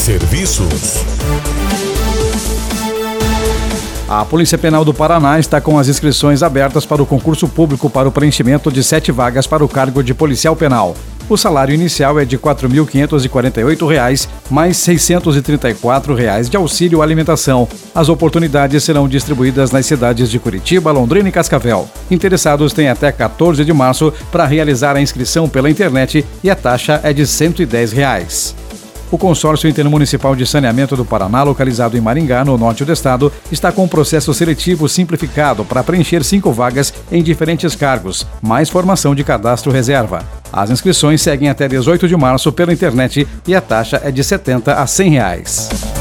Serviços. A Polícia Penal do Paraná está com as inscrições abertas para o concurso público para o preenchimento de 7 vagas para o cargo de policial penal. O salário inicial é de R$ 4.548, mais R$ 634 de auxílio alimentação. As oportunidades serão distribuídas nas cidades de Curitiba, Londrina e Cascavel. Interessados têm até 14 de março para realizar a inscrição pela internet e a taxa é de R$ 110. O Consórcio Intermunicipal de Saneamento do Paraná, localizado em Maringá, no norte do estado, está com um processo seletivo simplificado para preencher 5 vagas em diferentes cargos, mais formação de cadastro reserva. As inscrições seguem até 18 de março pela internet e a taxa é de R$ 70 a R$ 100.